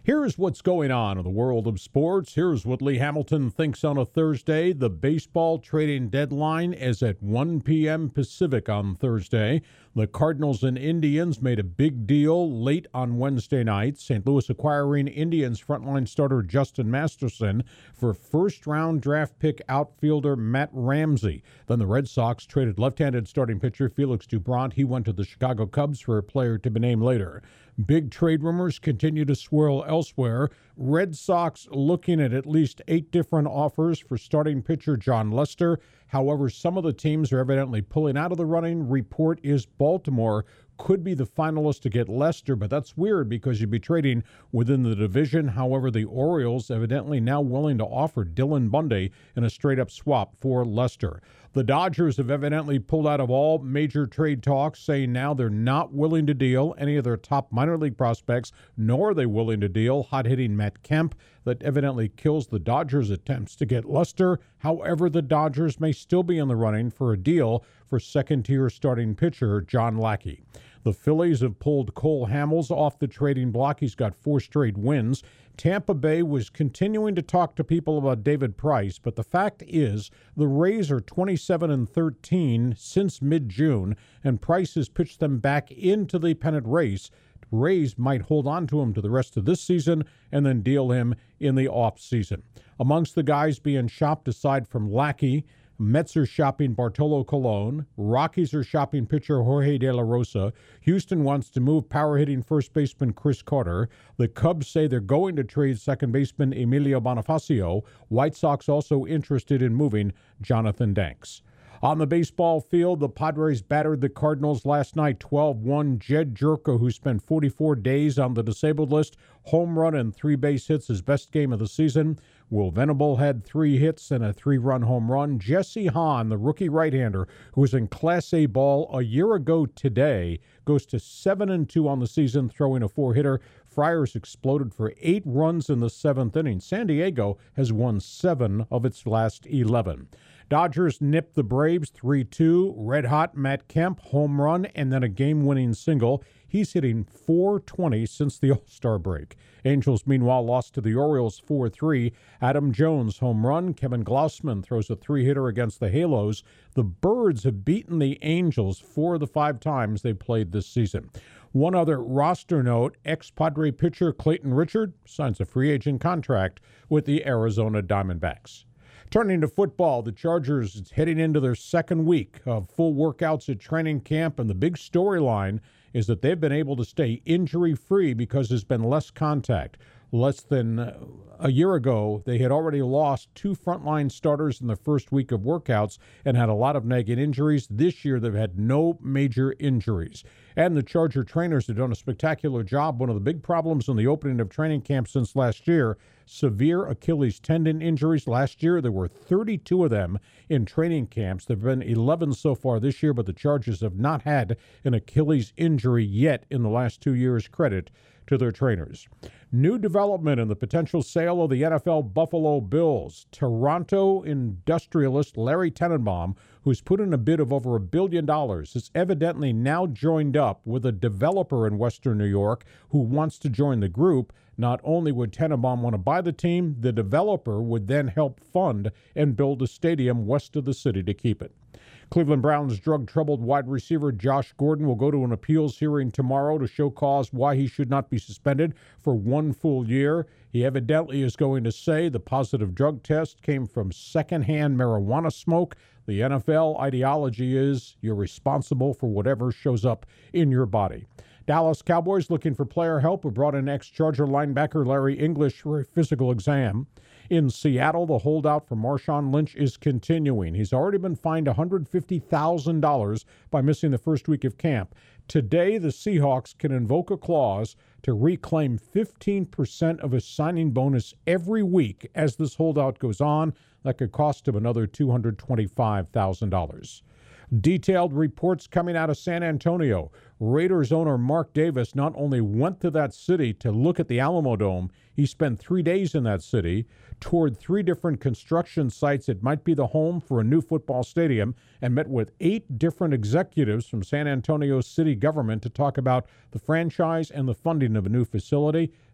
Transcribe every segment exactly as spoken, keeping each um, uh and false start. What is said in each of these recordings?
Here's what's going on in the world of sports. Here's what Lee Hamilton thinks on a Thursday. The baseball trading deadline is at one p.m. Pacific on Thursday. The Cardinals and Indians made a big deal late on Wednesday night. Saint Louis acquiring Indians frontline starter Justin Masterson for first-round draft pick outfielder Matt Ramsey. Then the Red Sox traded left-handed starting pitcher Felix Doubront. He went to the Chicago Cubs for a player to be named later. Big trade rumors continue to swirl elsewhere. Red Sox looking at at least eight different offers for starting pitcher Jon Lester. However, some of the teams are evidently pulling out of the running. Report is Baltimore could be the finalist to get Lester, but that's weird because you'd be trading within the division. However, the Orioles evidently now willing to offer Dylan Bundy in a straight-up swap for Lester. The Dodgers have evidently pulled out of all major trade talks, saying now they're not willing to deal any of their top minor league prospects, nor are they willing to deal hot-hitting Matt Kemp. That evidently kills the Dodgers' attempts to get Lester. However, the Dodgers may still be in the running for a deal for second-tier starting pitcher John Lackey. The Phillies have pulled Cole Hamels off the trading block. He's got four straight wins. Tampa Bay was continuing to talk to people about David Price, but the fact is the Rays are twenty-seven and thirteen since mid-June, and Price has pitched them back into the pennant race. Rays might hold on to him to the rest of this season and then deal him in the offseason. Amongst the guys being shopped aside from Lackey, Mets are shopping Bartolo Colon. Rockies are shopping pitcher Jorge De La Rosa. Houston wants to move power-hitting first baseman Chris Carter. The Cubs say they're going to trade second baseman Emilio Bonifacio. White Sox also interested in moving Jonathan Danks. On the baseball field, the Padres battered the Cardinals last night twelve one. Jed Jerko, who spent forty-four days on the disabled list, home run and three base hits, his best game of the season. Will Venable had three hits and a three-run home run. Jesse Hahn, the rookie right-hander, who was in Class A ball a year ago today, goes to seven and two on the season, throwing a four-hitter. Friars exploded for eight runs in the seventh inning. San Diego has won seven of its last eleven. Dodgers nipped the Braves three two. Red-hot Matt Kemp, home run, and then a game-winning single. He's hitting four twenty since the All-Star break. Angels, meanwhile, lost to the Orioles four three. Adam Jones, home run. Kevin Glassman throws a three-hitter against the Halos. The Birds have beaten the Angels four of the five times they played this season. One other roster note, ex-Padre pitcher Clayton Richard signs a free agent contract with the Arizona Diamondbacks. Turning to football, the Chargers heading into their second week of full workouts at training camp, and the big storyline is that they've been able to stay injury-free because there's been less contact. Less than a year ago, they had already lost two frontline starters in the first week of workouts and had a lot of nagging injuries. This year, they've had no major injuries. And the Charger trainers have done a spectacular job. One of the big problems in the opening of training camp since last year, severe Achilles tendon injuries. Last year, there were thirty-two of them in training camps. There have been eleven so far this year, but the Chargers have not had an Achilles injury yet in the last two years. Credit to their trainers. New development in the potential sale of the N F L Buffalo Bills. Toronto industrialist Larry Tenenbaum, who's put in a bid of over a billion dollars, is evidently now joined up with a developer in Western New York who wants to join the group. Not only would Tenenbaum want to buy the team, the developer would then help fund and build a stadium west of the city to keep it. Cleveland Browns drug-troubled wide receiver Josh Gordon will go to an appeals hearing tomorrow to show cause why he should not be suspended for one full year. He evidently is going to say the positive drug test came from secondhand marijuana smoke. The N F L ideology is you're responsible for whatever shows up in your body. Dallas Cowboys looking for player help who brought in ex-Charger linebacker Larry English for a physical exam. In Seattle, the holdout for Marshawn Lynch is continuing. He's already been fined one hundred fifty thousand dollars by missing the first week of camp. Today, the Seahawks can invoke a clause to reclaim fifteen percent of his signing bonus every week as this holdout goes on. That could cost him another two hundred twenty-five thousand dollars. Detailed reports coming out of San Antonio. Raiders owner Mark Davis not only went to that city to look at the Alamo Dome, he spent three days in that city, toured three different construction sites that might be the home for a new football stadium, and met with eight different executives from San Antonio city government to talk about the franchise and the funding of a new facility.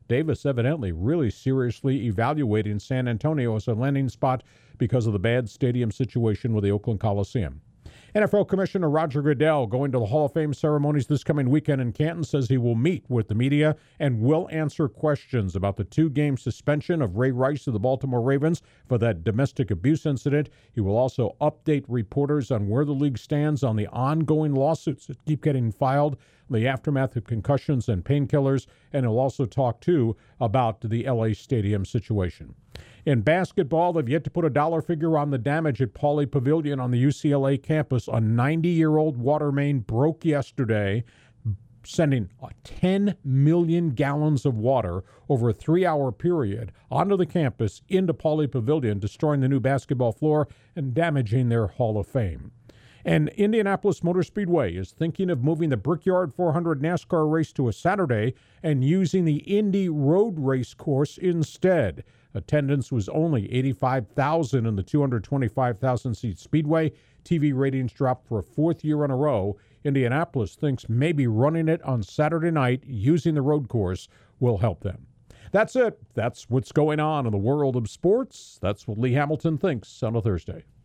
Davis evidently really seriously evaluating San Antonio as a landing spot because of the bad stadium situation with the Oakland Coliseum. N F L Commissioner Roger Goodell, going to the Hall of Fame ceremonies this coming weekend in Canton, says he will meet with the media and will answer questions about the two-game suspension of Ray Rice of the Baltimore Ravens for that domestic abuse incident. He will also update reporters on where the league stands on the ongoing lawsuits that keep getting filed, the aftermath of concussions and painkillers, and he'll also talk, too, about the L A Stadium situation. In basketball, they've yet to put a dollar figure on the damage at Pauley Pavilion on the U C L A campus. A ninety-year-old water main broke yesterday, sending ten million gallons of water over a three-hour period onto the campus into Pauley Pavilion, destroying the new basketball floor and damaging their Hall of Fame. And Indianapolis Motor Speedway is thinking of moving the Brickyard four hundred NASCAR race to a Saturday and using the Indy Road Race course instead. Attendance was only eighty-five thousand in the two hundred twenty-five thousand seat Speedway. T V ratings dropped for a fourth year in a row. Indianapolis thinks maybe running it on Saturday night using the road course will help them. That's it. That's what's going on in the world of sports. That's what Lee Hamilton thinks on a Thursday.